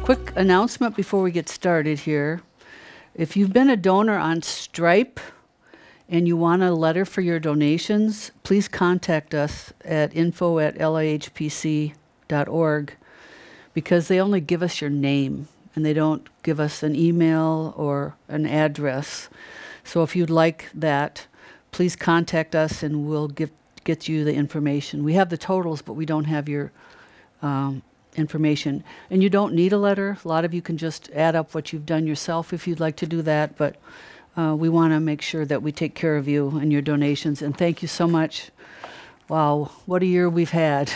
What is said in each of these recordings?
Quick announcement before we get started here. If you've been a donor on Stripe and you want a letter for your donations, please contact us at info@lihpc.org because they only give us your name and they don't give us an email or an address. So if you'd like that, please contact us and we'll get you the information. We have the totals, but we don't have your information. And you don't need a letter. A lot of you can just add up what you've done yourself if you'd like to do that, but we want to make sure that we take care of you and your donations. And thank you so much. Wow, what a year we've had.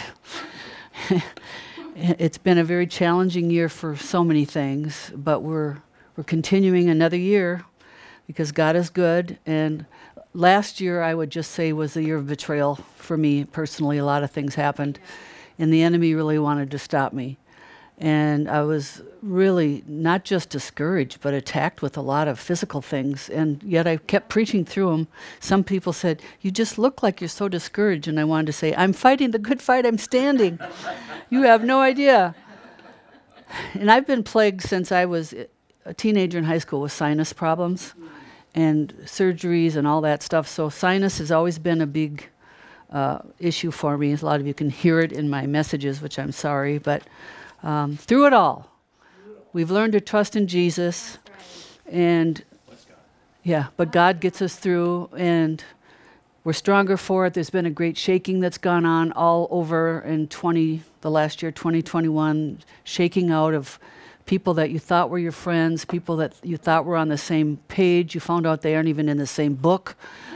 It's been a very challenging year for so many things, but we're continuing another year because God is good. And last year, I would just say, was a year of betrayal for me personally. A lot of things happened. And the enemy really wanted to stop me. And I was really not just discouraged, but attacked with a lot of physical things. And yet I kept preaching through them. Some people said, "You just look like you're so discouraged." And I wanted to say, "I'm fighting the good fight, I'm standing." You have no idea. And I've been plagued since I was a teenager in high school with sinus problems and surgeries and all that stuff. So sinus has always been a big issue for me. A lot of you can hear it in my messages, which I'm sorry, but through it all, we've learned to trust in Jesus, and but God gets us through, and we're stronger for it. There's been a great shaking that's gone on all over in the last year, 2021, shaking out of people that you thought were your friends, people that you thought were on the same page. You found out they aren't even in the same book.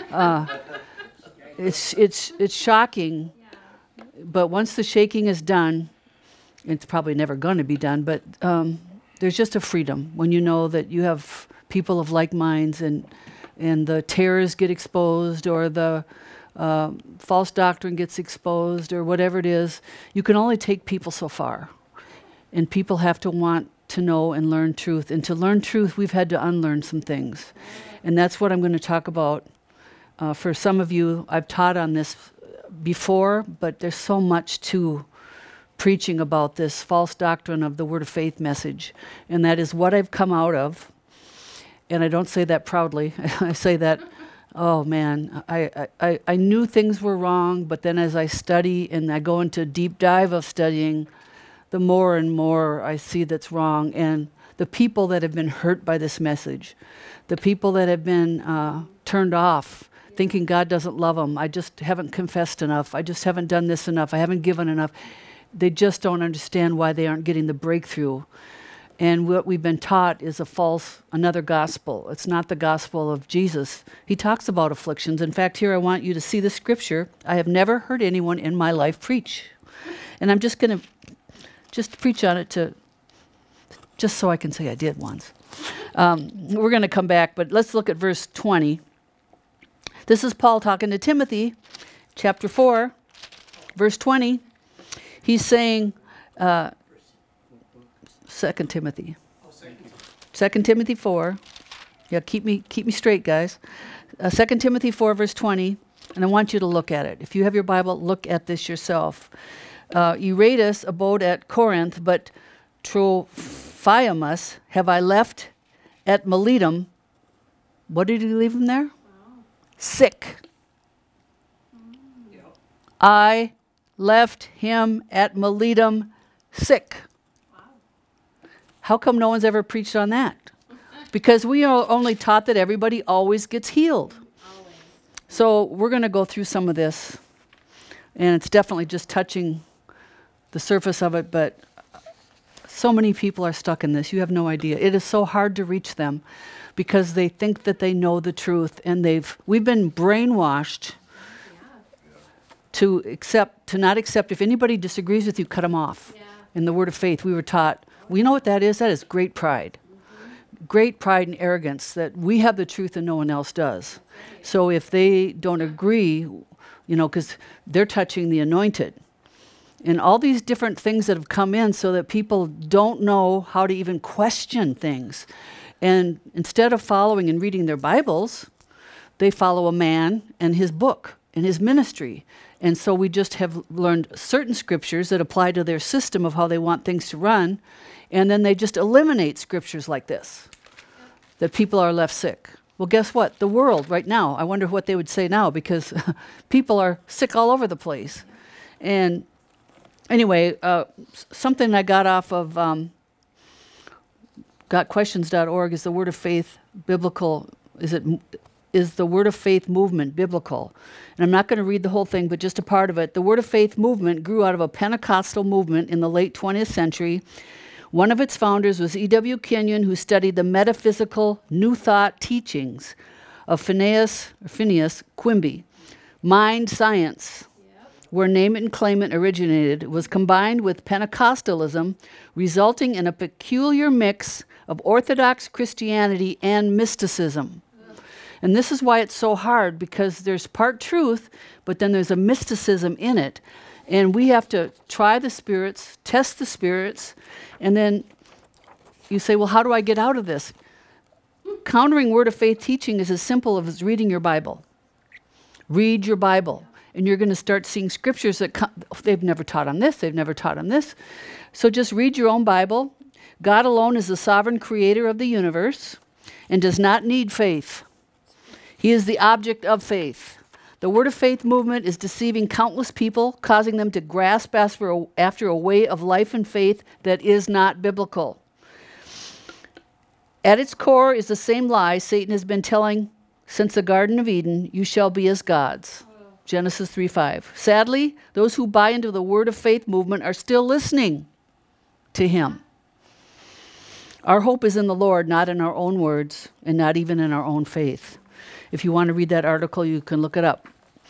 It's shocking, but once the shaking is done, it's probably never going to be done, but there's just a freedom when you know that you have people of like minds and the terrors get exposed or the false doctrine gets exposed or whatever it is. You can only take people so far, and people have to want to know and learn truth. And to learn truth, we've had to unlearn some things, and that's what I'm going to talk about. For some of you, I've taught on this before, but there's so much to preaching about this false doctrine of the Word of Faith message, and that is what I've come out of. And I don't say that proudly. I say that, oh man, I knew things were wrong, but then as I study and I go into a deep dive of studying, the more and more I see that's wrong. And the people that have been hurt by this message, the people that have been turned off, thinking God doesn't love them. I just haven't confessed enough. I just haven't done this enough. I haven't given enough. They just don't understand why they aren't getting the breakthrough. And what we've been taught is another gospel. It's not the gospel of Jesus. He talks about afflictions. In fact, here I want you to see the scripture. I have never heard anyone in my life preach. And I'm just going to preach on it just so I can say I did once. We're going to come back, but let's look at verse 20. This is Paul talking to Timothy, chapter 4, verse 20. He's saying, 2 Timothy. 2 Timothy 4. Yeah, keep me straight, guys. 2 Timothy 4, verse 20, and I want you to look at it. If you have your Bible, look at this yourself. Euradus abode at Corinth, but Trophimus have I left at Miletum. What did he leave him there? Sick. I left him at Miletum sick. How come no one's ever preached on that? Because we are only taught that everybody always gets healed. So we're going to go through some of this, and it's definitely just touching the surface of it, but so many people are stuck in this. You have no idea. It is so hard to reach them because they think that they know the truth, and we've been brainwashed to not accept. If anybody disagrees with you, cut them off. Yeah. In the Word of Faith, we were taught, you know what that is? That is great pride. Mm-hmm. Great pride and arrogance that we have the truth and no one else does. Right. So if they don't agree, because they're touching the anointed. And all these different things that have come in so that people don't know how to even question things. And instead of following and reading their Bibles, they follow a man and his book and his ministry. And so we just have learned certain scriptures that apply to their system of how they want things to run. And then they just eliminate scriptures like this, that people are left sick. Well, guess what? The world right now, I wonder what they would say now, because people are sick all over the place. And anyway, something I got off of gotquestions.org is the Word of Faith biblical. Is the Word of Faith movement biblical? And I'm not going to read the whole thing, but just a part of it. The Word of Faith movement grew out of a Pentecostal movement in the late 20th century. One of its founders was E.W. Kenyon, who studied the metaphysical New Thought teachings of Phineas Quimby. Mind science, where name it and claim it originated, was combined with Pentecostalism, resulting in a peculiar mix of Orthodox Christianity and mysticism. And this is why it's so hard, because there's part truth, but then there's a mysticism in it. And we have to try the spirits, test the spirits, and then you say, well, how do I get out of this? Countering Word of Faith teaching is as simple as reading your Bible. Read your Bible, and you're going to start seeing scriptures that they've never taught on this, they've never taught on this. So just read your own Bible. God alone is the sovereign creator of the universe and does not need faith. He is the object of faith. The Word of Faith movement is deceiving countless people, causing them to grasp after a way of life and faith that is not biblical. At its core is the same lie Satan has been telling since the Garden of Eden: you shall be as gods. Genesis 3:5. Sadly, those who buy into the Word of Faith movement are still listening to him. Our hope is in the Lord, not in our own words, and not even in our own faith. If you want to read that article, you can look it up.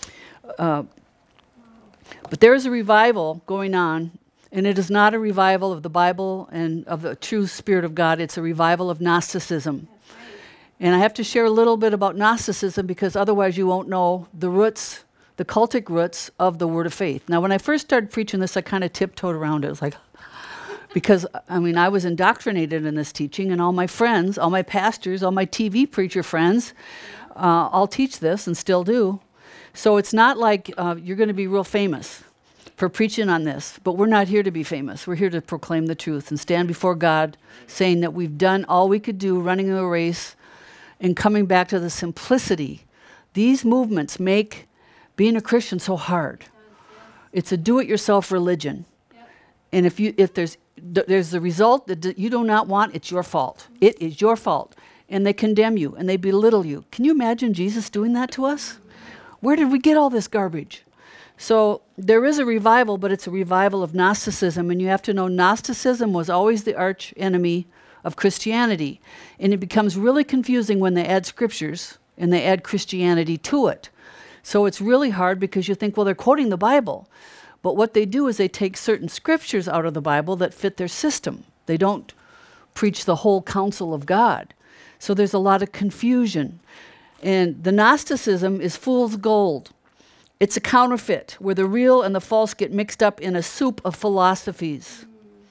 But there is a revival going on, and it is not a revival of the Bible and of the true Spirit of God. It's a revival of Gnosticism. And I have to share a little bit about Gnosticism, because otherwise you won't know the roots, the cultic roots of the Word of Faith. Now, when I first started preaching this, I kind of tiptoed around it. It was like, because, I mean, I was indoctrinated in this teaching, and all my friends, all my pastors, all my TV preacher friends, all teach this and still do. So it's not like you're going to be real famous for preaching on this, but we're not here to be famous. We're here to proclaim the truth and stand before God saying that we've done all we could do, running the race and coming back to the simplicity. These movements make being a Christian so hard. It's a do-it-yourself religion. And if there's the result that you do not want, it's your fault. It is your fault. And they condemn you and they belittle you. Can you imagine Jesus doing that to us? Where did we get all this garbage? So there is a revival, but it's a revival of Gnosticism. And you have to know Gnosticism was always the arch enemy of Christianity. And it becomes really confusing when they add scriptures and they add Christianity to it. So it's really hard, because you think, well, they're quoting the Bible. But what they do is they take certain scriptures out of the Bible that fit their system. They don't preach the whole counsel of God. So there's a lot of confusion. And the Gnosticism is fool's gold. It's a counterfeit where the real and the false get mixed up in a soup of philosophies.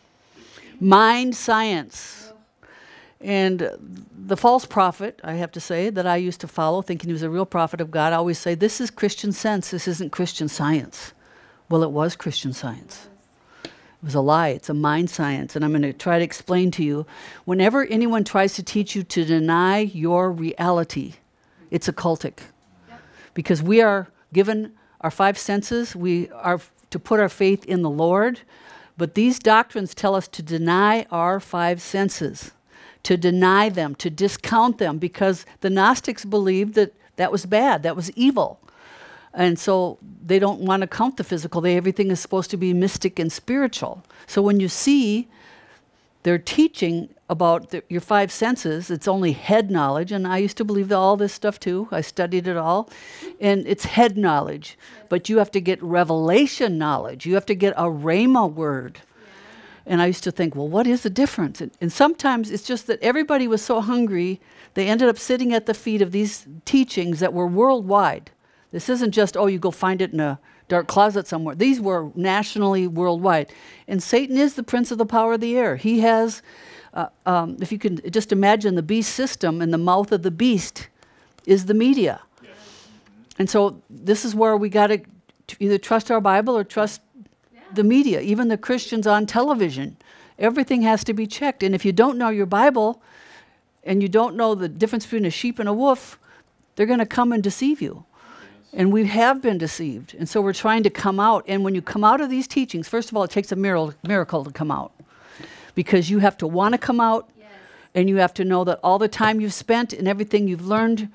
Mind science. And the false prophet, I have to say, that I used to follow, thinking he was a real prophet of God, I always say, this is Christian sense, this isn't Christian science. Well, it was Christian science. It was a lie. It's a mind science. And I'm going to try to explain to you. Whenever anyone tries to teach you to deny your reality, it's occultic. Yep. Because we are given our five senses. We are to put our faith in the Lord. But these doctrines tell us to deny our five senses, to deny them, to discount them, because the Gnostics believed that that was bad, that was evil. And so they don't want to count the physical. Everything is supposed to be mystic and spiritual. So when you see their teaching about your five senses, it's only head knowledge. And I used to believe all this stuff too. I studied it all. And it's head knowledge. But you have to get revelation knowledge. You have to get a rhema word. And I used to think, well, what is the difference? And sometimes it's just that everybody was so hungry, they ended up sitting at the feet of these teachings that were worldwide. This isn't just, you go find it in a dark closet somewhere. These were nationally, worldwide. And Satan is the prince of the power of the air. He has, if you can just imagine the beast system, and the mouth of the beast is the media. Yes. And so this is where we got to either trust our Bible or trust the media, even the Christians on television. Everything has to be checked. And if you don't know your Bible and you don't know the difference between a sheep and a wolf, they're going to come and deceive you. And we have been deceived. And so we're trying to come out. And when you come out of these teachings, first of all, it takes a miracle to come out. Because you have to want to come out, and you have to know that all the time you've spent and everything you've learned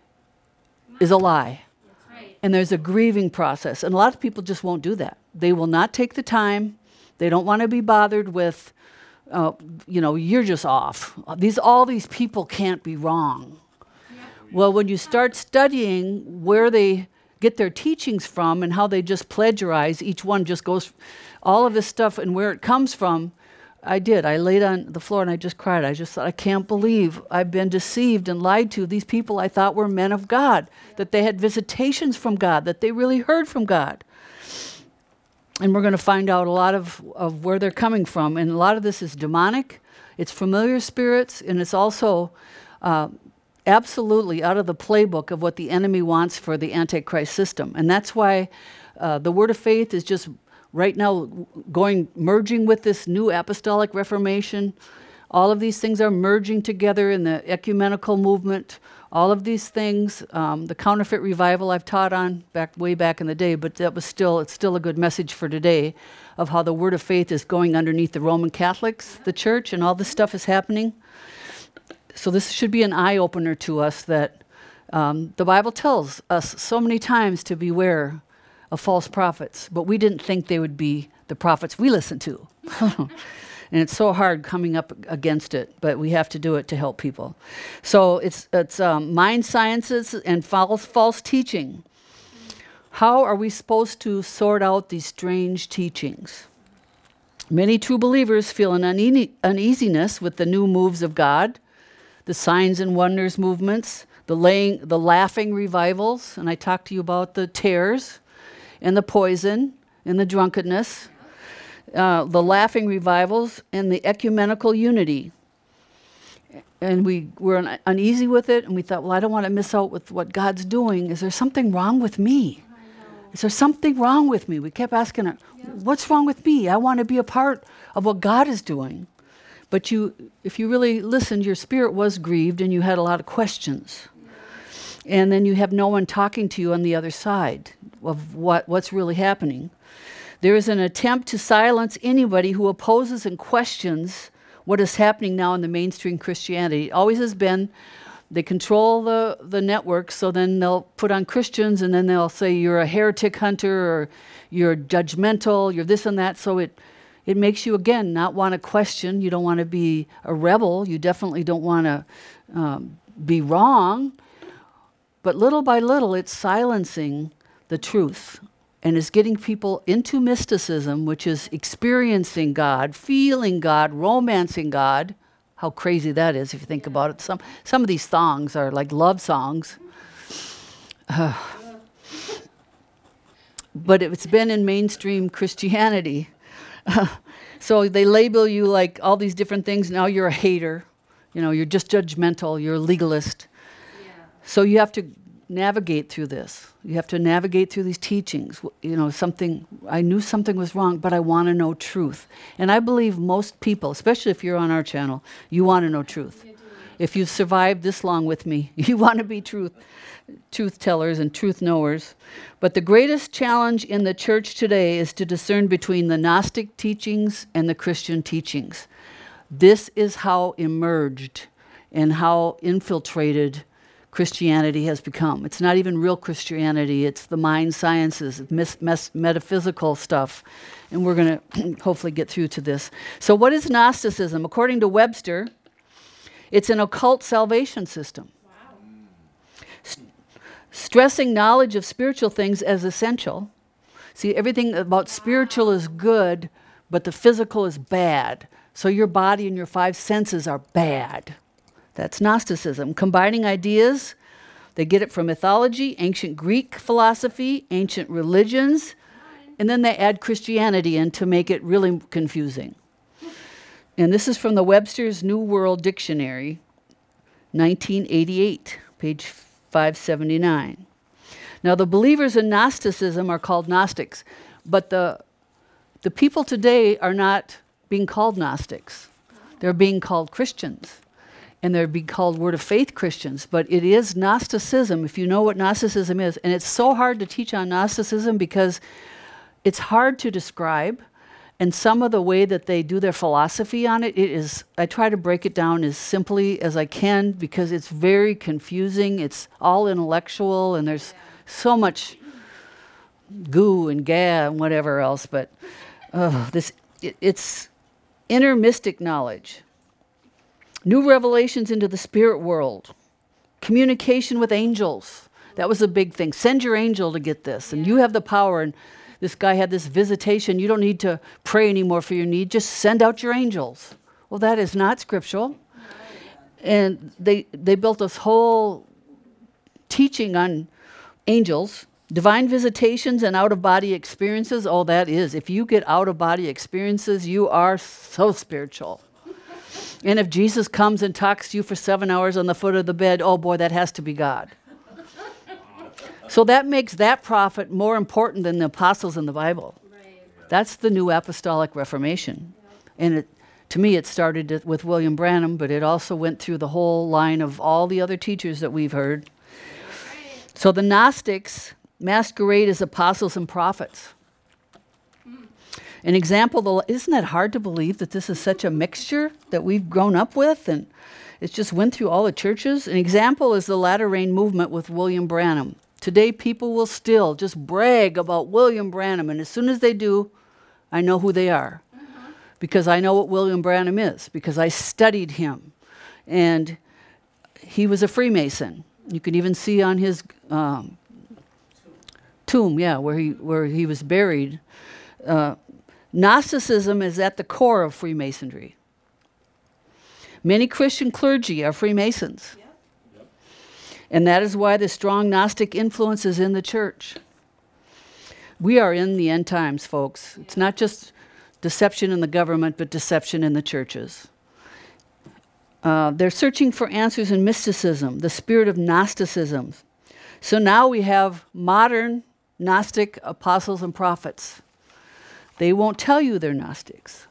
is a lie. Right. And there's a grieving process. And a lot of people just won't do that. They will not take the time. They don't want to be bothered with, you're just off. All these people can't be wrong. Yep. Well, when you start studying where they get their teachings from and how they just plagiarize, each one just goes, all of this stuff and where it comes from, I did. I laid on the floor and I just cried. I just thought, I can't believe I've been deceived and lied to. These people I thought were men of God, that they had visitations from God, that they really heard from God. And we're going to find out a lot of where they're coming from. And a lot of this is demonic. It's familiar spirits, and it's also absolutely out of the playbook of what the enemy wants for the Antichrist system. And that's why the Word of Faith is just right now merging with this new apostolic reformation. All of these things are merging together in the ecumenical movement. All of these things, the counterfeit revival I've taught on way back in the day, but it's still a good message for today of how the Word of Faith is going underneath the Roman Catholics, the church, and all this stuff is happening. So this should be an eye-opener to us that the Bible tells us so many times to beware of false prophets, but we didn't think they would be the prophets we listen to. And it's so hard coming up against it, but we have to do it to help people. So it's mind sciences and false teaching. How are we supposed to sort out these strange teachings? Many true believers feel an uneasiness with the new moves of God, the signs and wonders movements, the laughing revivals, and I talked to you about the tares and the poison and the drunkenness, the laughing revivals and the ecumenical unity. And we were uneasy with it, and we thought, well, I don't want to miss out with what God's doing. Is there something wrong with me? Is there something wrong with me? We kept asking her, what's wrong with me? I want to be a part of what God is doing. But if you really listened, your spirit was grieved and you had a lot of questions. And then you have no one talking to you on the other side of what's really happening. There is an attempt to silence anybody who opposes and questions what is happening now in the mainstream Christianity. It always has been. They control the networks, so then they'll put on Christians and then they'll say you're a heretic hunter or you're judgmental, you're this and that. So it makes you, again, not want to question. You don't want to be a rebel. You definitely don't want to be wrong. But little by little, it's silencing the truth and is getting people into mysticism, which is experiencing God, feeling God, romancing God. How crazy that is if you think about it. Some of these songs are like love songs. But it's been in mainstream Christianity. So they label you like all these different things. Now you're a hater. You're just judgmental. You're a legalist. Yeah. So you have to navigate through this. You have to navigate through these teachings. I knew something was wrong, but I want to know truth. And I believe most people, especially if you're on our channel, you want to know truth. If you've survived this long with me, you want to be truth tellers and truth knowers. But the greatest challenge in the church today is to discern between the Gnostic teachings and the Christian teachings. This is how emerged and how infiltrated Christianity has become. It's not even real Christianity. It's the mind sciences, metaphysical stuff. And we're going to hopefully get through to this. So what is Gnosticism? According to Webster, it's an occult salvation system. Stressing knowledge of spiritual things as essential. See, everything about spiritual is good, but the physical is bad. So your body and your five senses are bad. That's Gnosticism. Combining ideas, they get it from mythology, ancient Greek philosophy, ancient religions, and then they add Christianity in to make it really confusing. And this is from the Webster's New World Dictionary, 1988, page 579. Now, the believers in Gnosticism are called Gnostics, but the people today are not being called Gnostics. They're being called Christians, and they're being called Word of Faith Christians, but it is Gnosticism, if you know what Gnosticism is. And it's so hard to teach on Gnosticism because it's hard to describe, and some of the way that they do their philosophy on it, I try to break it down as simply as I can because it's very confusing. It's all intellectual, and there's so much goo and ga and whatever else, but it's inner mystic knowledge, new revelations into the spirit world, communication with angels. That was a big thing. Send your angel to get this, and you have the power. And this guy had this visitation. You don't need to pray anymore for your need. Just send out your angels. Well, that is not scriptural. And they built this whole teaching on angels, divine visitations and out-of-body experiences. Oh, that is. If you get out-of-body experiences, you are so spiritual. And if Jesus comes and talks to you for 7 hours on the foot of the bed, oh boy, that has to be God. So that makes that prophet more important than the apostles in the Bible. Right. That's the new apostolic reformation. Yep. And to me, it started with William Branham, but it also went through the whole line of all the other teachers that we've heard. Right. So the Gnostics masquerade as apostles and prophets. An example, isn't that hard to believe that this is such a mixture that we've grown up with? And it just went through all the churches. An example is the Latter Rain movement with William Branham. Today, people will still just brag about William Branham, and as soon as they do, I know who they are. Because I know what William Branham is, because I studied him. And he was a Freemason. You can even see on his tomb, where he was buried. Gnosticism is at the core of Freemasonry. Many Christian clergy are Freemasons. And that is why the strong Gnostic influence is in the church. We are in the end times, folks. It's not just deception in the government, but deception in the churches. They're searching for answers in mysticism, the spirit of Gnosticism. So now we have modern Gnostic apostles and prophets. They won't tell you they're Gnostics.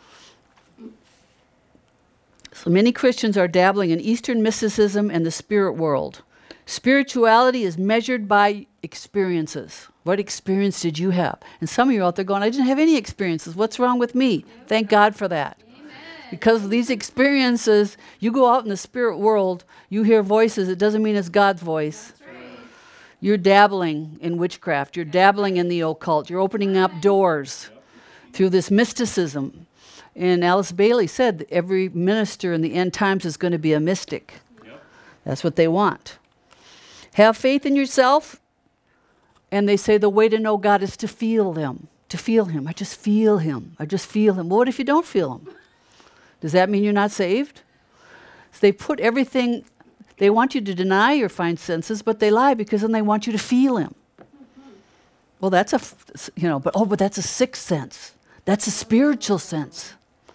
So many Christians are dabbling in Eastern mysticism and the spirit world. Spirituality is measured by experiences. What experience did you have? And some of you out there going, I didn't have any experiences. What's wrong with me? Thank God for that. Amen. Because of these experiences, you go out in the spirit world, you hear voices. It doesn't mean it's God's voice. That's right. You're dabbling in witchcraft. You're dabbling in the occult. You're opening up doors through this mysticism. And Alice Bailey said that every minister in the end times is going to be a mystic. Yep. That's what they want. Have faith in yourself. And they say the way to know God is to feel them, to feel him. I just feel him. I just feel him. Well, what if you don't feel him? Does that mean you're not saved? So they put everything, they want you to deny your five senses, but they lie because then they want you to feel him. Well, that's but that's a sixth sense. That's a spiritual sense.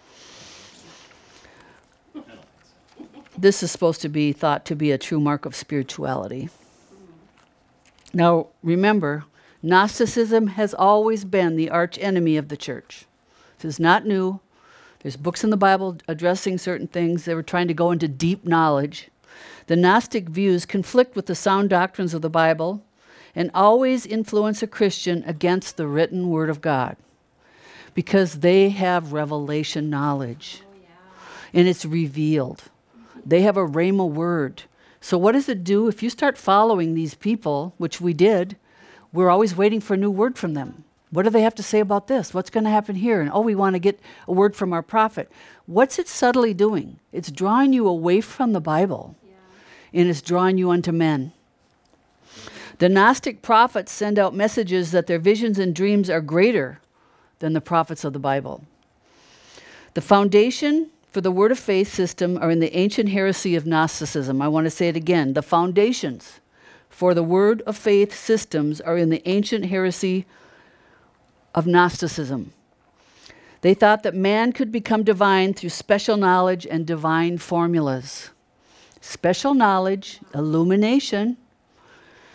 This is supposed to be thought to be a true mark of spirituality. Now, remember, Gnosticism has always been the arch enemy of the church. This is not new. There's books in the Bible addressing certain things. They were trying to go into deep knowledge. The Gnostic views conflict with the sound doctrines of the Bible and always influence a Christian against the written Word of God because they have revelation knowledge. And it's revealed. They have a rhema word. So what does it do if you start following these people, which we did? We're always waiting for a new word from them. What do they have to say about this? What's going to happen here? And we want to get a word from our prophet. What's it subtly doing? It's drawing you away from the Bible. And it's drawing you unto men. The Gnostic prophets send out messages that their visions and dreams are greater than the prophets of the Bible. The foundation for the Word of Faith system are in the ancient heresy of Gnosticism. I want to say it again. The foundations for the Word of Faith systems are in the ancient heresy of Gnosticism. They thought that man could become divine through special knowledge and divine formulas. Special knowledge, illumination,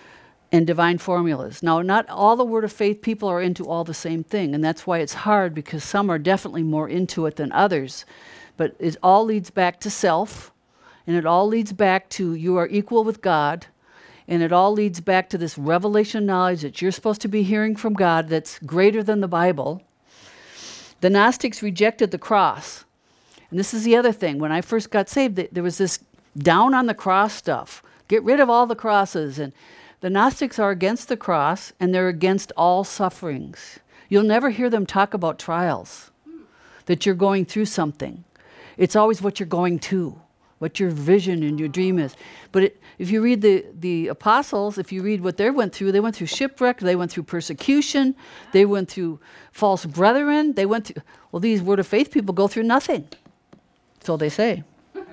and divine formulas. Now, not all the Word of Faith people are into all the same thing, and that's why it's hard, because some are definitely more into it than others. But it all leads back to self, and it all leads back to you are equal with God, and it all leads back to this revelation knowledge that you're supposed to be hearing from God that's greater than the Bible. The Gnostics rejected the cross. And this is the other thing. When I first got saved, there was this down on the cross stuff. Get rid of all the crosses. And the Gnostics are against the cross, and they're against all sufferings. You'll never hear them talk about trials, that you're going through something. It's always what you're going to, what your vision and your dream is. But if you read the apostles, if you read what they went through shipwreck, they went through persecution, they went through false brethren, these Word of Faith people go through nothing. So they say.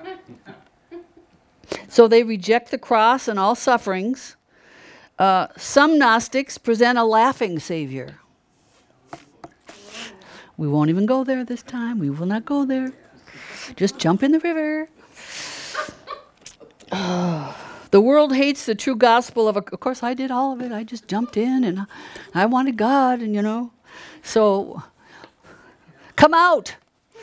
So they reject the cross and all sufferings. Some Gnostics present a laughing Savior. We won't even go there this time. We will not go there. Just jump in the river. The world hates the true gospel of course, I did all of it. I just jumped in, and I wanted God, and So, come out.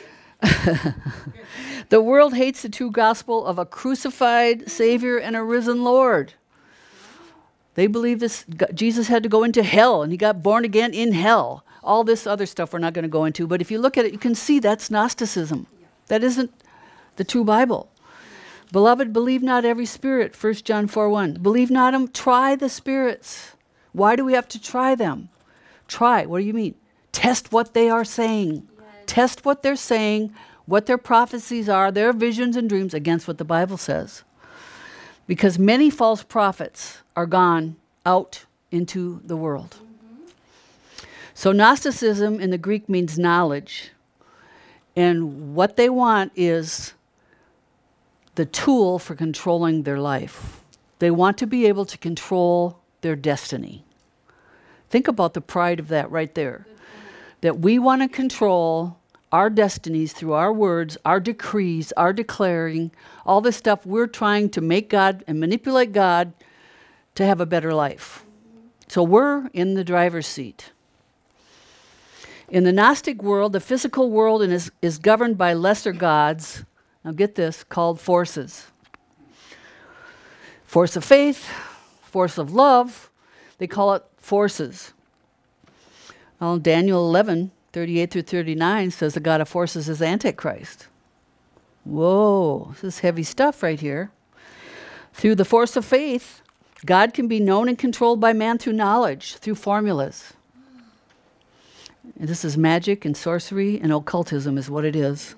The world hates the true gospel of a crucified Savior and a risen Lord. They believe Jesus had to go into hell, and he got born again in hell. All this other stuff we're not going to go into, but if you look at it, you can see that's Gnosticism. That isn't the true Bible. Beloved, believe not every spirit, 1 John 4:1. Believe not them, try the spirits. Why do we have to try them? Try, what do you mean? Test what they are saying. Yes. Test what they're saying, what their prophecies are, their visions and dreams against what the Bible says. Because many false prophets are gone out into the world. So Gnosticism in the Greek means knowledge. And what they want is the tool for controlling their life. They want to be able to control their destiny. Think about the pride of that right there. That we want to control our destinies through our words, our decrees, our declaring, all this stuff. We're trying to make God and manipulate God to have a better life. So we're in the driver's seat. In the Gnostic world, the physical world is governed by lesser gods. Now get this, called forces. Force of faith, force of love, they call it forces. Well, Daniel 11:38 through 39 says the God of forces is Antichrist. Whoa, this is heavy stuff right here. Through the force of faith, God can be known and controlled by man through knowledge, through formulas. And this is magic and sorcery and occultism is what it is.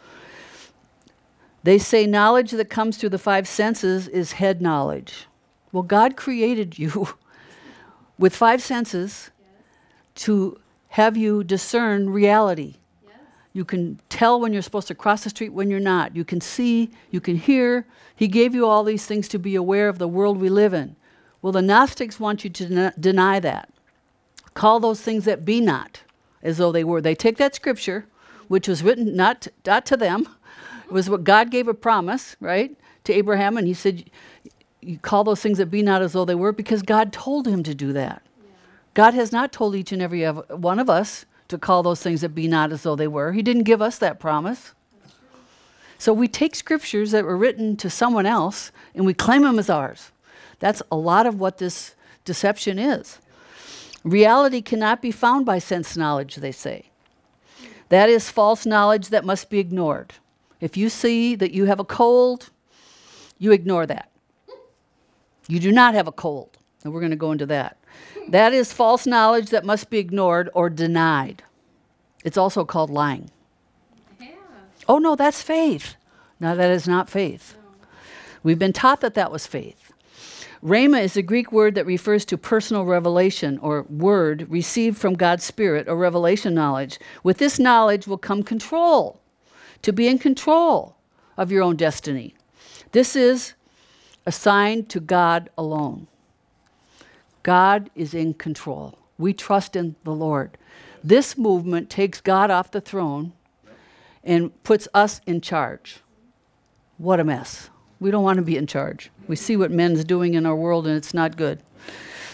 They say knowledge that comes through the five senses is head knowledge. Well, God created you with five senses to have you discern reality. You can tell when you're supposed to cross the street, when you're not. You can see, you can hear. He gave you all these things to be aware of the world we live in. Well, the Gnostics want you to deny that. Call those things that be not as though they were. They take that scripture, which was written not to them. It was what God gave a promise, right, to Abraham, and he said, you call those things that be not as though they were, because God told him to do that. Yeah. God has not told each and every one of us to call those things that be not as though they were. He didn't give us that promise. So we take scriptures that were written to someone else, and we claim them as ours. That's a lot of what this deception is. Reality cannot be found by sense knowledge, they say. That is false knowledge that must be ignored. If you see that you have a cold, you ignore that. You do not have a cold, and we're going to go into that. That is false knowledge that must be ignored or denied. It's also called lying. Yeah. Oh, no, that's faith. No, that is not faith. No. We've been taught that was faith. Rhema is a Greek word that refers to personal revelation or word received from God's Spirit or revelation knowledge. With this knowledge will come control, to be in control of your own destiny. This is assigned to God alone. God is in control. We trust in the Lord. This movement takes God off the throne and puts us in charge. What a mess. We don't want to be in charge. We see what men's doing in our world, and it's not good.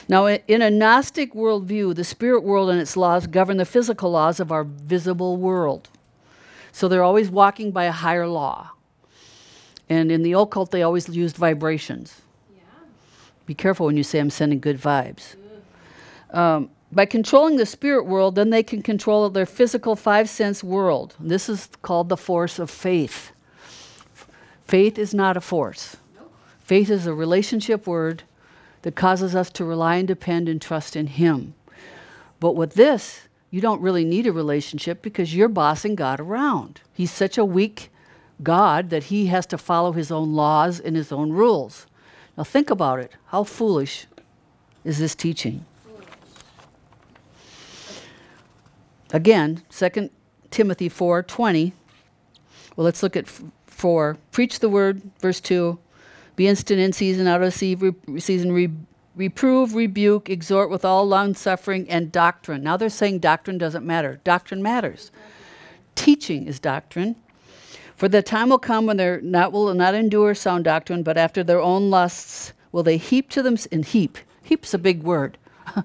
Now, in a Gnostic worldview, the spirit world and its laws govern the physical laws of our visible world. So they're always walking by a higher law. And in the occult, they always used vibrations. Yeah. Be careful when you say, I'm sending good vibes. By controlling the spirit world, then they can control their physical five-sense world. This is called the force of faith. Faith is not a force. Nope. Faith is a relationship word that causes us to rely and depend and trust in Him. But with this, you don't really need a relationship because you're bossing God around. He's such a weak God that He has to follow His own laws and His own rules. Now think about it. How foolish is this teaching? Again, 2 Timothy 4:20. Well, let's look at 4. Preach the word, verse 2. Be instant in season, out of season, reprove, rebuke, exhort with all long-suffering and doctrine. Now they're saying doctrine doesn't matter. Doctrine matters. Teaching is doctrine. For the time will come when will not endure sound doctrine, but after their own lusts will they heap to them, and heap's a big word.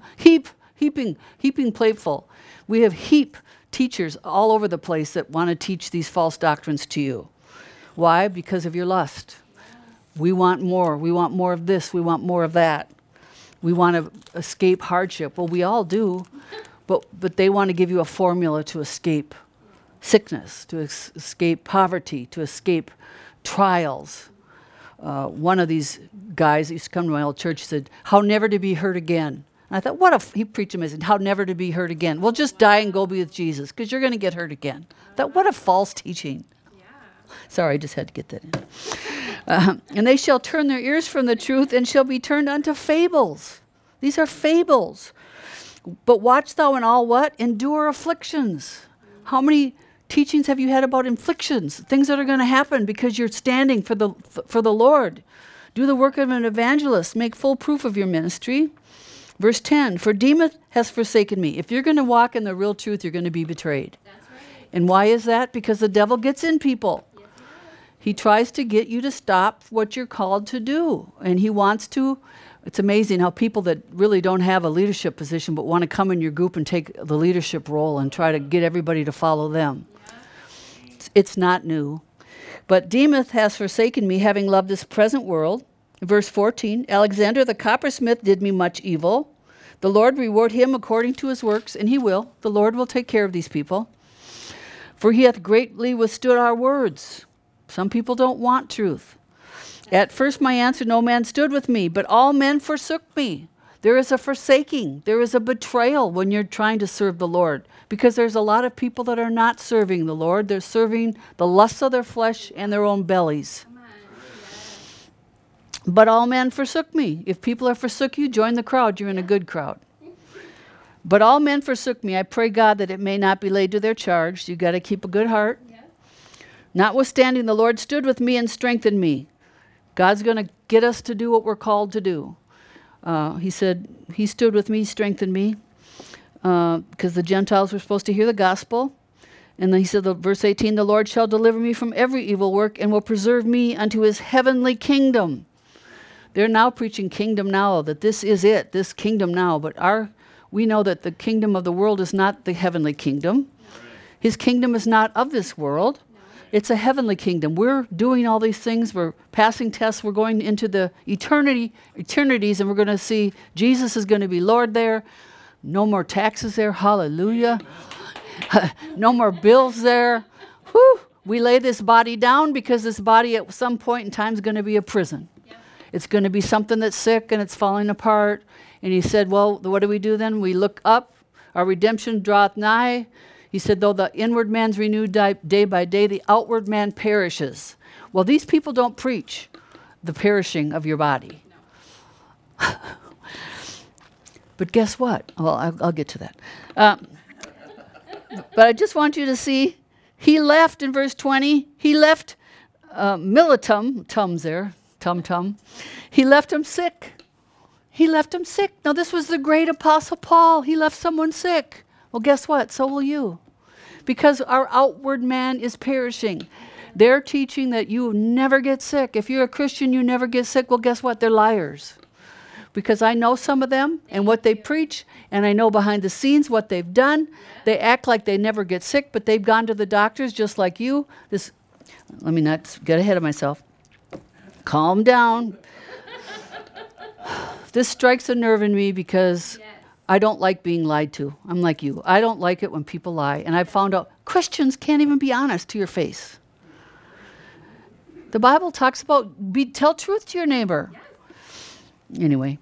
heaping playful. We have heap teachers all over the place that want to teach these false doctrines to you. Why? Because of your lust. We want more. We want more of this. We want more of that. We want to escape hardship. Well, we all do, but they want to give you a formula to escape sickness, to escape poverty, to escape trials. One of these guys that used to come to my old church said, how never to be hurt again. And I thought, he preached amazing, how never to be hurt again. Well, just die and go be with Jesus, because you're going to get hurt again. I thought, what a false teaching. Yeah. Sorry, I just had to get that in. And they shall turn their ears from the truth and shall be turned unto fables. These are fables. But watch thou in all what? Endure afflictions. How many teachings have you had about inflictions? Things that are going to happen because you're standing for the Lord. Do the work of an evangelist. Make full proof of your ministry. Verse 10, for Demas has forsaken me. If you're going to walk in the real truth, you're going to be betrayed. That's right. And why is that? Because the devil gets in people. Yes, he tries to get you to stop what you're called to do. And he wants to. It's amazing how people that really don't have a leadership position but want to come in your group and take the leadership role and try to get everybody to follow them. Yeah. It's not new. But Demas has forsaken me, having loved this present world. Verse 14, Alexander the coppersmith did me much evil. The Lord reward him according to his works, and he will. The Lord will take care of these people. For he hath greatly withstood our words. Some people don't want truth. At first my answer, no man stood with me, but all men forsook me. There is a forsaking. There is a betrayal when you're trying to serve the Lord, because there's a lot of people that are not serving the Lord. They're serving the lusts of their flesh and their own bellies. But all men forsook me. If people are forsook you, join the crowd. You're in a good crowd. But all men forsook me. I pray God that it may not be laid to their charge. You got to keep a good heart. Yeah. Notwithstanding, the Lord stood with me and strengthened me. God's going to get us to do what we're called to do. He said, he stood with me, strengthened me, because the Gentiles were supposed to hear the gospel. And then he said, verse 18, the Lord shall deliver me from every evil work and will preserve me unto his heavenly kingdom. They're now preaching kingdom now, that this is it, this kingdom now. But we know that the kingdom of the world is not the heavenly kingdom. No. His kingdom is not of this world. No. It's a heavenly kingdom. We're doing all these things. We're passing tests. We're going into the eternities, and we're going to see Jesus is going to be Lord there. No more taxes there. Hallelujah. No more bills there. Whew. We lay this body down because this body at some point in time is going to be a prison. It's going to be something that's sick and it's falling apart. And he said, well, what do we do then? We look up. Our redemption draweth nigh. He said, though the inward man's renewed day by day, the outward man perishes. Well, these people don't preach the perishing of your body. No. But guess what? Well, I'll get to that. But I just want you to see, he left in verse 20. He left Militum, Tums there. Tum. He left him sick. He left him sick. Now, this was the great Apostle Paul. He left someone sick. Well, guess what? So will you. Because our outward man is perishing. They're teaching that you never get sick. If you're a Christian, you never get sick. Well, guess what? They're liars. because I know some of them and what they preach, and I know behind the scenes what they've done. They act like they never get sick, but they've gone to the doctors just like you. Let me not get ahead of myself. Calm down. This strikes a nerve in me because I don't like being lied to. I'm like you. I don't like it when people lie. And I've found out Christians can't even be honest to your face. The Bible talks about tell truth to your neighbor. Anyway.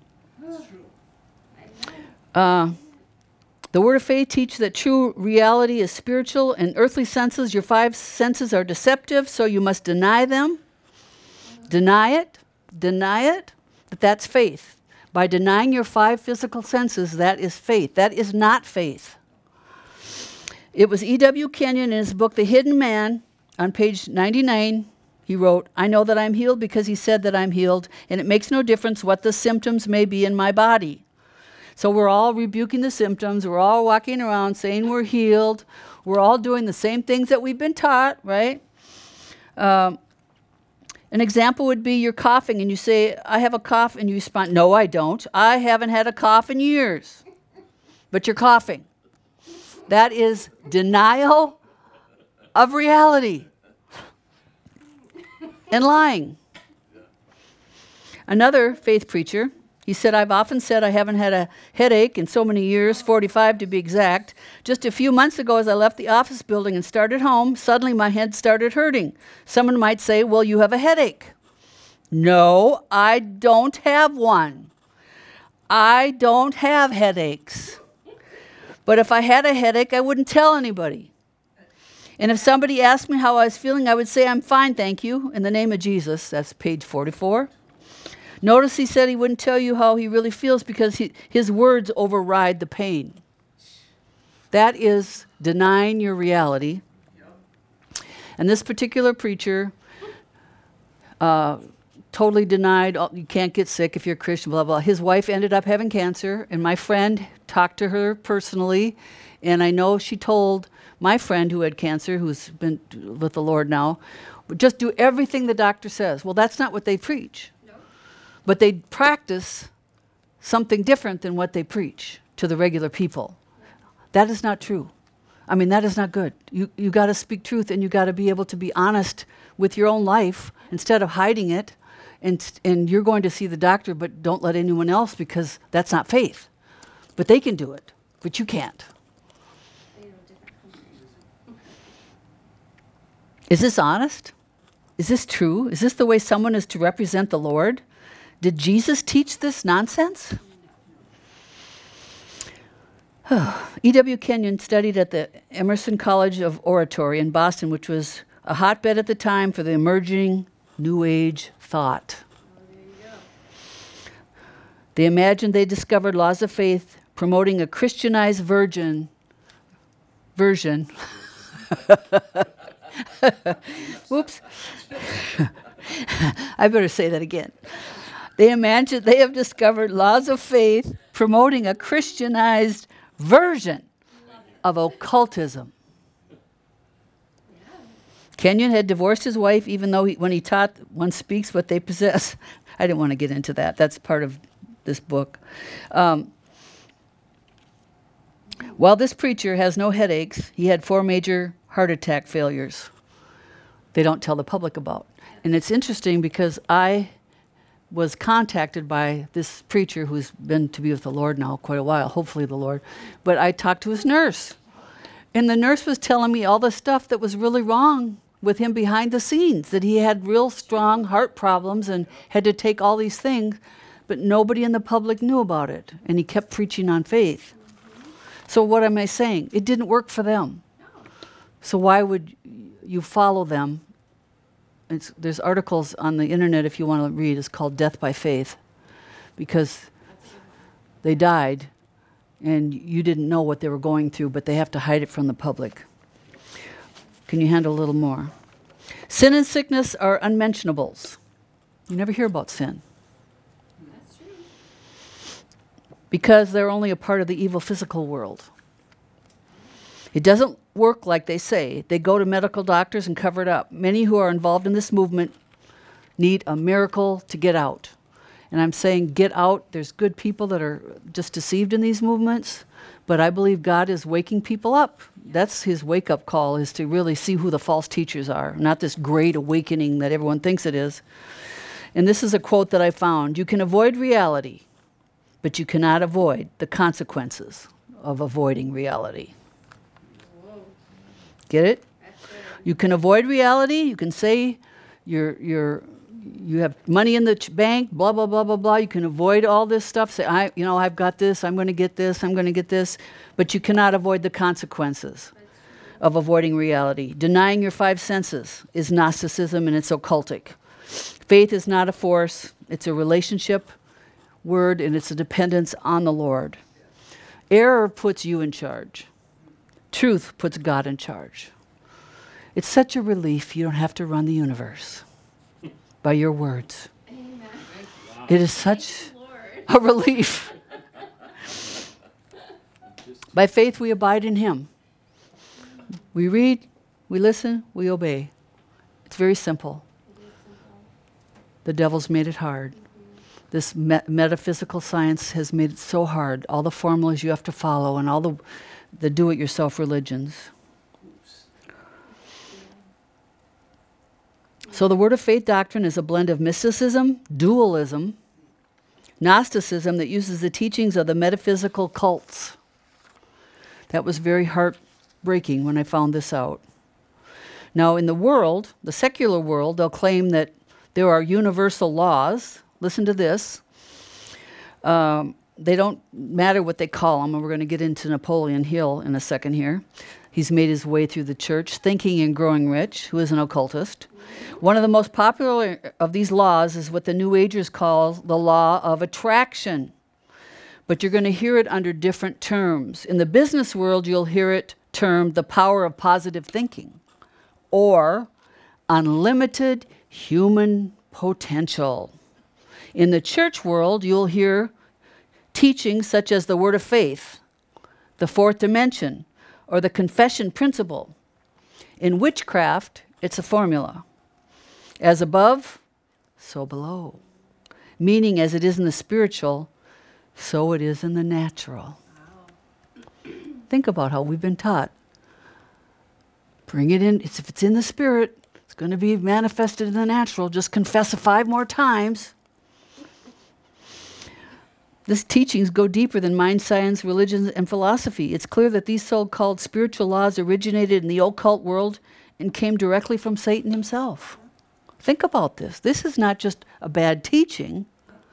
The Word of Faith teaches that true reality is spiritual and earthly senses. Your 5 senses are deceptive, so you must deny them. Deny it. But that's faith. By denying your 5 physical senses, that is faith. That is not faith. It was E.W. Kenyon in his book, The Hidden Man, on page 99. He wrote, I know that I'm healed because he said that I'm healed, and it makes no difference what the symptoms may be in my body. So we're all rebuking the symptoms. We're all walking around saying we're healed. We're all doing the same things that we've been taught, right? An example would be you're coughing and you say, I have a cough, and you respond, no, I don't. I haven't had a cough in years. But you're coughing. That is denial of reality and lying. Another faith preacher, he said, I've often said I haven't had a headache in so many years, 45 to be exact. Just a few months ago, as I left the office building and started home, suddenly my head started hurting. Someone might say, well, you have a headache. No, I don't have one. I don't have headaches. But if I had a headache, I wouldn't tell anybody. And if somebody asked me how I was feeling, I would say, I'm fine, thank you, in the name of Jesus. That's page 44. Notice he said he wouldn't tell you how he really feels because his words override the pain. That is denying your reality. And this particular preacher totally denied, you can't get sick if you're a Christian, blah, blah. His wife ended up having cancer, and my friend talked to her personally, and I know she told my friend who had cancer, who's been with the Lord now, just do everything the doctor says. Well, that's not what they preach. But they practice something different than what they preach to the regular people. That is not true. I mean, that is not good. You got to speak truth, and you got to be able to be honest with your own life instead of hiding it. And you're going to see the doctor, but don't let anyone else, because that's not faith. But they can do it, but you can't. Is this honest? Is this true? Is this the way someone is to represent the Lord? Did Jesus teach this nonsense? E.W. Kenyon studied at the Emerson College of Oratory in Boston, which was a hotbed at the time for the emerging New Age thought. They imagined they discovered laws of faith promoting a Christianized version. Whoops. I better say that again. They imagine they have discovered laws of faith promoting a Christianized version of occultism. Kenyon had divorced his wife, even though when he taught one speaks what they possess. I didn't want to get into that. That's part of this book. While this preacher has no headaches, he had 4 major heart attack failures they don't tell the public about. And it's interesting because I was contacted by this preacher who's been to be with the Lord now quite a while, hopefully the Lord, but I talked to his nurse. And the nurse was telling me all the stuff that was really wrong with him behind the scenes, that he had real strong heart problems and had to take all these things, but nobody in the public knew about it. And he kept preaching on faith. So what am I saying? It didn't work for them. So why would you follow them? There's articles on the internet if you want to read. It's called Death by Faith, because they died and you didn't know what they were going through, but they have to hide it from the public. Can you handle a little more? Sin and sickness are unmentionables. You never hear about sin. That's true. Because they're only a part of the evil physical world. It doesn't work like they say. They go to medical doctors and cover it up. Many who are involved in this movement need a miracle to get out. And I'm saying get out. There's good people that are just deceived in these movements, but I believe God is waking people up. That's his wake-up call, is to really see who the false teachers are, not this great awakening that everyone thinks it is. And this is a quote that I found. You can avoid reality, but you cannot avoid the consequences of avoiding reality. Whoa. Get it? That's good. You can avoid reality. You can say you have money in the bank, blah, blah, blah, blah, blah. You can avoid all this stuff. Say, I've got this. I'm going to get this. I'm going to get this. But you cannot avoid the consequences of avoiding reality. Denying your five senses is Gnosticism, and it's occultic. Faith is not a force. It's a relationship word, and it's a dependence on the Lord. Error puts you in charge. Truth puts God in charge. It's such a relief you don't have to run the universe by your words. Amen. It is such Thank you, Lord. a relief. By faith we abide in him. We read, we listen, we obey. It's very simple. It is simple. The devil's made it hard. This metaphysical science has made it so hard. All the formulas you have to follow and all the do-it-yourself religions. So the Word of Faith doctrine is a blend of mysticism, dualism, Gnosticism that uses the teachings of the metaphysical cults. That was very heartbreaking when I found this out. Now in the world, the secular world, they'll claim that there are universal laws. Listen to this. They don't matter what they call them, and we're going to get into Napoleon Hill in a second here. He's made his way through the church, Thinking and Growing Rich, who is an occultist. One of the most popular of these laws is what the New Agers call the law of attraction. But you're going to hear it under different terms. In the business world, you'll hear it termed the power of positive thinking, or unlimited human potential. In the church world, you'll hear teachings such as the Word of Faith, the fourth dimension, or the confession principle. In witchcraft, it's a formula. As above, so below. Meaning, as it is in the spiritual, so it is in the natural. Wow. Think about how we've been taught. Bring it in. If it's in the spirit, it's going to be manifested in the natural. Just confess it 5 more times. These teachings go deeper than mind science, religion, and philosophy. It's clear that these so-called spiritual laws originated in the occult world and came directly from Satan himself. Think about this. This is not just a bad teaching.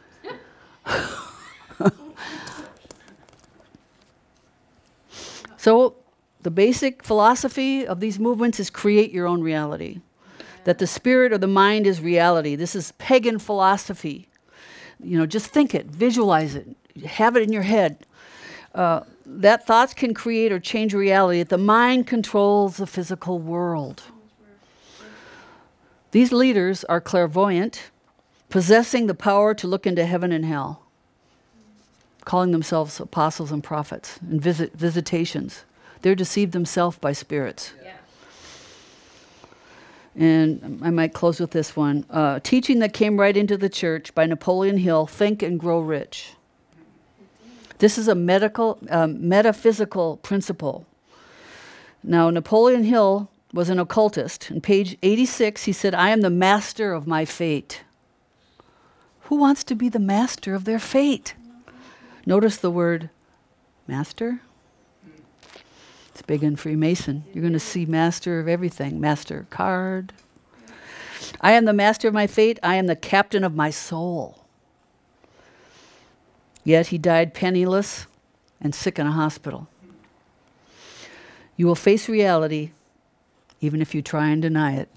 So the basic philosophy of these movements is create your own reality. That the spirit or the mind is reality. This is pagan philosophy. Just think it, visualize it, have it in your head. That thoughts can create or change reality. That the mind controls the physical world. These leaders are clairvoyant, possessing the power to look into heaven and hell, calling themselves apostles and prophets, and visitations. They're deceived themselves by spirits. Yeah. And I might close with this one. Teaching that came right into the church by Napoleon Hill, Think and Grow Rich. This is a metaphysical principle. Now, Napoleon Hill was an occultist. On page 86, he said, I am the master of my fate. Who wants to be the master of their fate? Notice the word master. It's big in Freemason. You're going to see master of everything. Master card. I am the master of my fate. I am the captain of my soul. Yet he died penniless and sick in a hospital. You will face reality even if you try and deny it.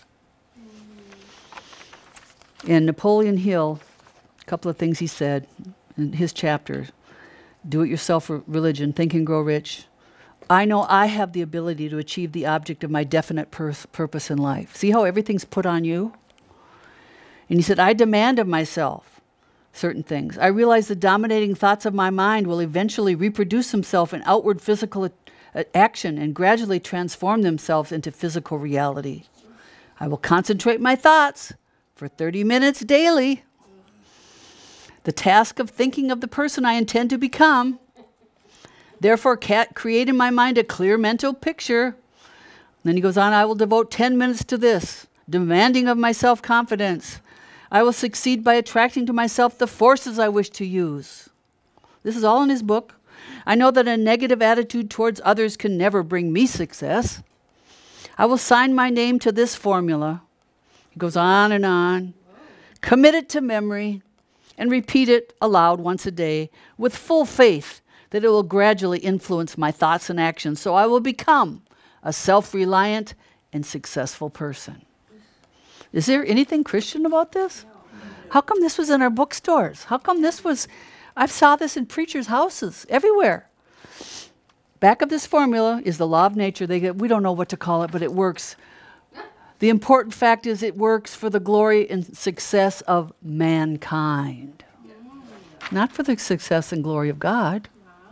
And Napoleon Hill, a couple of things he said in his chapter, Do-It-Yourself Religion, Think and Grow Rich. I know I have the ability to achieve the object of my definite purpose in life. See how everything's put on you? And he said, I demand of myself certain things. I realize the dominating thoughts of my mind will eventually reproduce themselves in outward physical action and gradually transform themselves into physical reality. I will concentrate my thoughts for 30 minutes daily. the task of thinking of the person I intend to become. Therefore, create in my mind a clear mental picture. Then he goes on, I will devote 10 minutes to this, demanding of myself confidence. I will succeed by attracting to myself the forces I wish to use. This is all in his book. I know that a negative attitude towards others can never bring me success. I will sign my name to this formula. He goes on and on. Commit it to memory and repeat it aloud once a day with full faith that it will gradually influence my thoughts and actions, so I will become a self-reliant and successful person. Is there anything Christian about this? How come this was in our bookstores? How come this was, I saw this in preachers' houses, everywhere. Back of this formula is the law of nature. We don't know what to call it, but it works. The important fact is it works for the glory and success of mankind, not for the success and glory of God.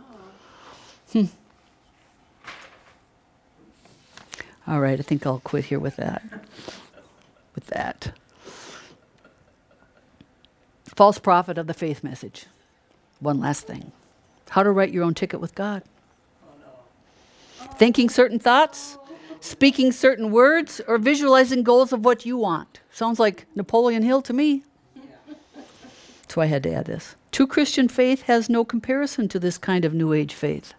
All right, I think I'll quit here with that. False prophet of the faith message. One last thing. How to write your own ticket with God. Thinking certain thoughts, speaking certain words, or visualizing goals of what you want. Sounds like Napoleon Hill to me. So I had to add this. True Christian faith has no comparison to this kind of New Age faith.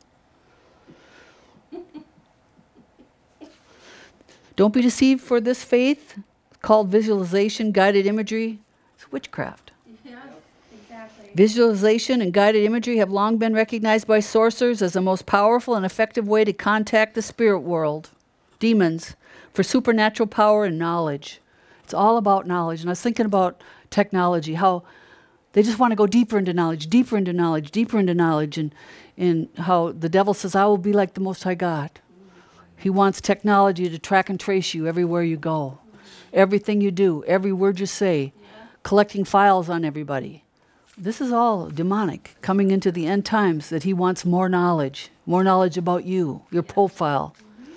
Don't be deceived, for this faith, called visualization, guided imagery, it's witchcraft. Yeah, exactly. Visualization and guided imagery have long been recognized by sorcerers as the most powerful and effective way to contact the spirit world, demons, for supernatural power and knowledge. It's all about knowledge. And I was thinking about technology, how they just want to go deeper into knowledge, deeper into knowledge, deeper into knowledge, and how the devil says, I will be like the Most High God. He wants technology to track and trace you everywhere you go, everything you do, every word you say, collecting files on everybody. This is all demonic, coming into the end times, that he wants more knowledge about you, your profile.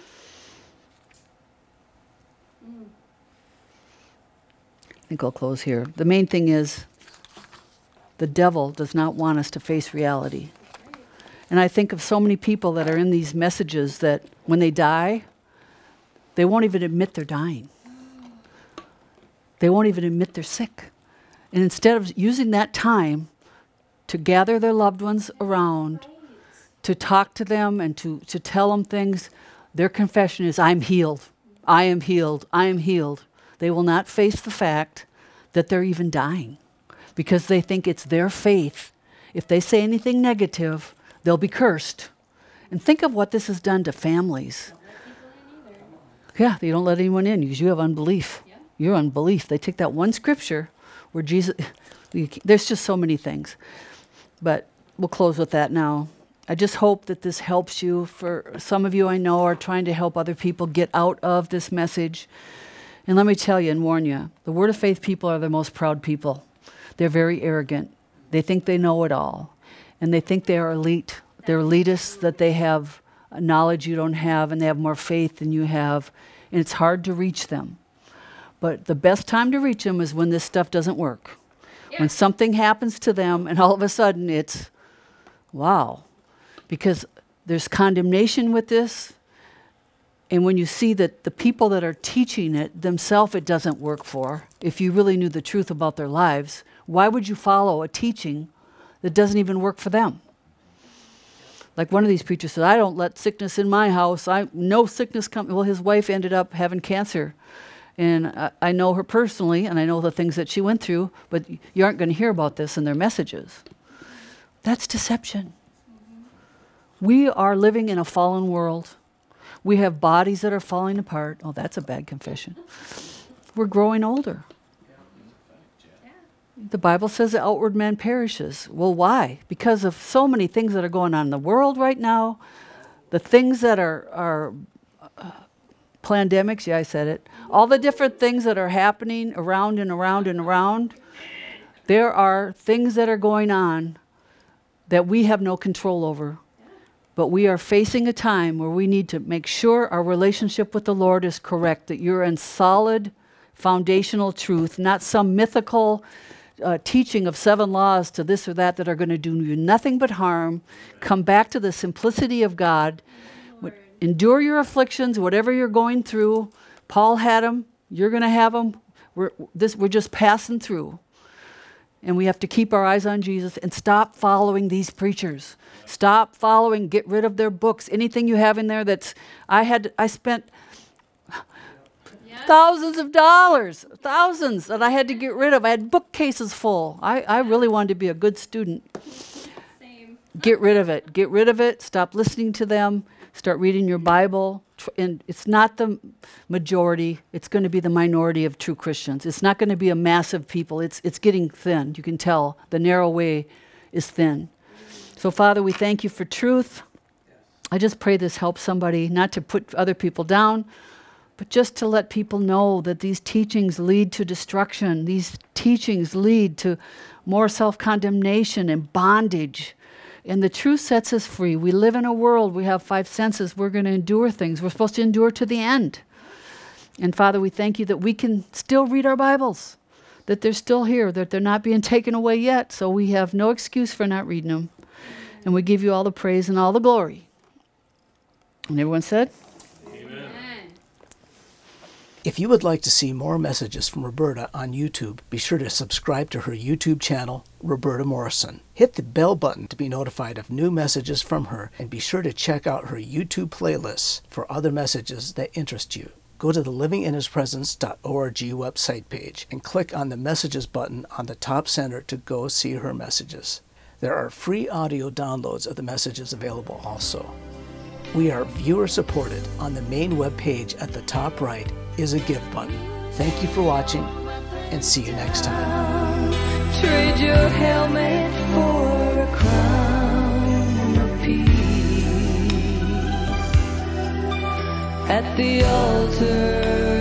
I think I'll close here. The main thing is the devil does not want us to face reality. And I think of so many people that are in these messages that when they die, they won't even admit they're dying. They won't even admit they're sick. And instead of using that time to gather their loved ones around, to talk to them and to tell them things, their confession is, I'm healed. I am healed. I am healed. They will not face the fact that they're even dying because they think it's their faith. If they say anything negative, they'll be cursed. And think of what this has done to families. Yeah, they don't let anyone in because you have unbelief. Yeah. Your unbelief. They take that one scripture where Jesus, there's just so many things. But we'll close with that now. I just hope that this helps you. For some of you I know are trying to help other people get out of this message. And let me tell you and warn you, the Word of Faith people are the most proud people. They're very arrogant. They think they know it all. And they think they are elite. They're elitists, that they have knowledge you don't have, and they have more faith than you have. And it's hard to reach them. But the best time to reach them is when this stuff doesn't work. Yeah. When something happens to them, and all of a sudden it's, wow. Because there's condemnation with this. And when you see that the people that are teaching it themselves, it doesn't work for. If you really knew the truth about their lives, why would you follow a teaching that doesn't even work for them? Like one of these preachers said, I don't let sickness in my house. No sickness comes. Well, his wife ended up having cancer. And I know her personally, and I know the things that she went through, but you aren't going to hear about this in their messages. That's deception. We are living in a fallen world. We have bodies that are falling apart. Oh, that's a bad confession. We're growing older. The Bible says the outward man perishes. Well, why? Because of so many things that are going on in the world right now. The things that are pandemics, yeah, I said it. All the different things that are happening around and around and around. There are things that are going on that we have no control over. But we are facing a time where we need to make sure our relationship with the Lord is correct, that you're in solid foundational truth, not some mythical teaching of 7 laws to this or that are going to do you nothing but harm. Come back to the simplicity of God. Endure your afflictions, whatever you're going through. Paul had them. You're going to have them. We're just passing through. And we have to keep our eyes on Jesus and stop following these preachers. Stop following, get rid of their books. Anything you have in there I spent thousands of dollars, thousands that I had to get rid of. I had bookcases full. I really wanted to be a good student. Same. Get rid of it. Get rid of it. Stop listening to them. Start reading your Bible. And it's not the majority. It's going to be the minority of true Christians. It's not going to be a massive people. It's getting thin. You can tell the narrow way is thin. So, Father, we thank you for truth. I just pray this helps somebody, not to put other people down, but just to let people know that these teachings lead to destruction. These teachings lead to more self-condemnation and bondage. And the truth sets us free. We live in a world, we have 5 senses. We're going to endure things. We're supposed to endure to the end. And Father, we thank you that we can still read our Bibles, that they're still here, that they're not being taken away yet. So we have no excuse for not reading them. And we give you all the praise and all the glory. And everyone said? If you would like to see more messages from Roberta on YouTube, be sure to subscribe to her YouTube channel, Roberta Morrison. Hit the bell button to be notified of new messages from her, and be sure to check out her YouTube playlists for other messages that interest you. Go to the livinginhispresence.org website page and click on the messages button on the top center to go see her messages. There are free audio downloads of the messages available also. We are viewer supported. On the main web page at the top right is a give button. Thank you for watching, and see you next time. Trade your helmet for a crown of peace at the altar